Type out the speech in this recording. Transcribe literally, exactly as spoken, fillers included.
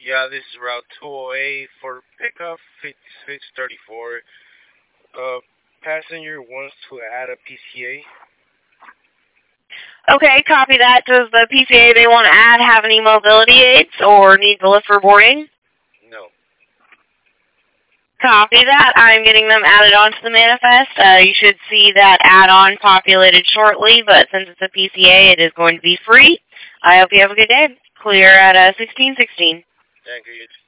Yeah, this is Route two oh eight for pickup fifty-six thirty-four. Uh, passenger wants to add a P C A. Okay, copy that. Does the P C A they want to add have any mobility aids or need to lift for boarding? No. Copy that. I'm getting them added onto the manifest. Uh, you should see that add-on populated shortly, but since it's a P C A, it is going to be free. I hope you have a good day. Clear at uh, sixteen sixteen. Thank you.